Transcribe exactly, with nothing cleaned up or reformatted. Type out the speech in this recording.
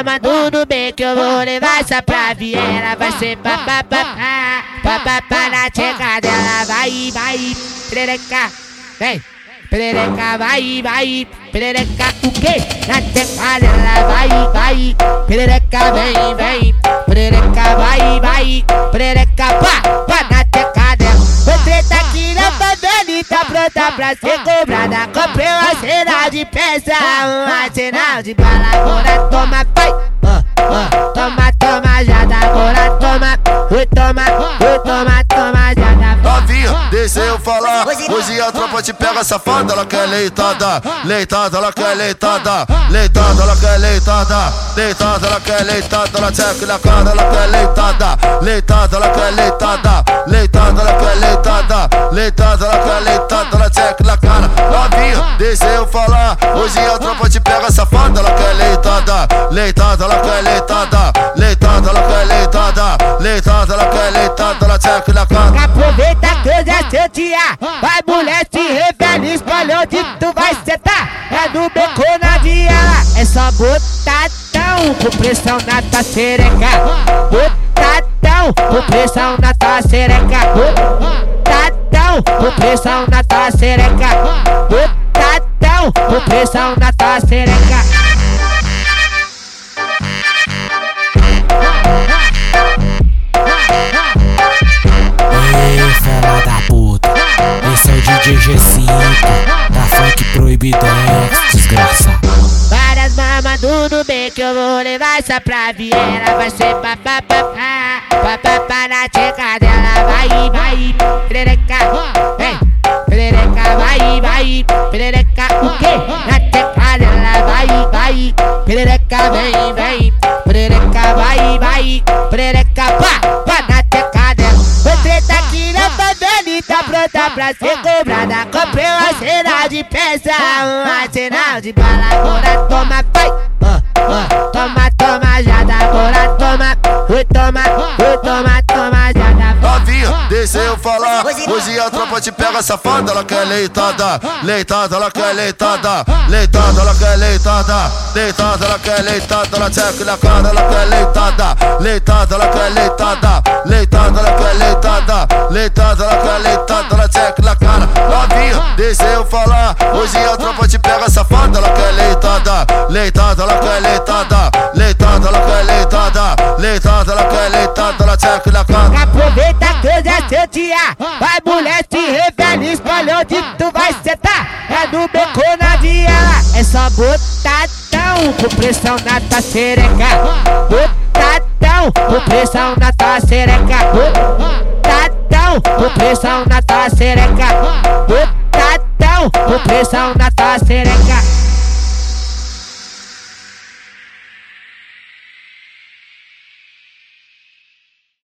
mamando no bem que eu vou levar essa pra Viera. Vai ser papapá, papapá na tcheca dela. Vai, vai, perereca, vem. Perereca, vai, vai, perereca, o quê? Na tcheca dela. Vai, vai, perereca, vem, vem. Perereca, vai, vai, perereca, pá, pá na tcheca dela. Você tá aqui na favela e tá pronta pra ser cobrada. Comprei uma cena de peça, um arsenal de bala. Agora toma, vai, uh, uh, toma, toma, já dá. Agora toma, ui, toma, ui, toma, toma, já dá. Novinha, deixa eu falar. Hoje a tropa te pega safada. Ela quer leitada, leitada, ela quer leitada. Leitada, ela quer leitada. Leitada, ela quer leitada. Ela checa na cara, ela quer leitada. Leitada, ela quer leitada. Leitada, ela quer leitada. Leitada, ela quer leitada. Ela checa na cara. Novinha, deixa eu falar. Hoje a tropa te pega safada. Ela quer leitada. Leitada, ela quer leitada. Leitada, ela quer leitada. Leitada, ela quer leitada. Ela checa na cara. Aproveita que hoje é seu dia. Vai, mulher, se revela, escolhe onde tu vai sentar. É no beco na viela. É só botadão com pressão na tua xereca. Botadão com pressão na tua xereca. Botadão com pressão na tua xereca. Botadão com pressão na tua xereca. Fela da puta, esse é o D J G cinco da Funk Proibidex, desgraça. Várias mamando no bem que eu vou levar essa pra Viera. Vai ser papapá, papapá na tcheca dela. Vai, vai, perereca, vem. Perereca, vai, vai, perereca, o quê? Na tcheca dela. Vai, vai, perereca, vem, vem. Perereca, vai, vai, perereca, pá, pá na tcheca dela. Você tá aqui na favela e tá pronta pra ser cobrada. Comprei uma cena de peça, um arsenal de bala. Agora toma, vai, uh, uh, toma, toma, já dá. Agora toma, ui, toma, ui, toma, toma, já dá. Novinha, deixa eu falar. Hoje a tropa te pega safada. Ela quer leitada, leitada, ela quer leitada. Leitada, ela quer leitada. Leitada, ela quer leitada. Ela checa na cara, ela quer leitada. Leitada, ela quer leitada. Leitada, ela quer leitada. Leitada, ela quer leitada. Ela checa na cara. Novinha, deixa eu falar. Hoje a tropa te pega safada. Ela quer leitada. Leitada, ela quer leitada. Leitada, ela quer leitada. Leitada, ela quer leitada. Ela checa na cara. Aproveita que hoje é seu dia. Vai, mulher, se revela, escolhe onde tu vai sentar. É no beco na viela. É só botadão com pressão na tua xereca. Botadão com pressão na tua xereca. Botadão com pressão na tua xereca. Botadão com pressão na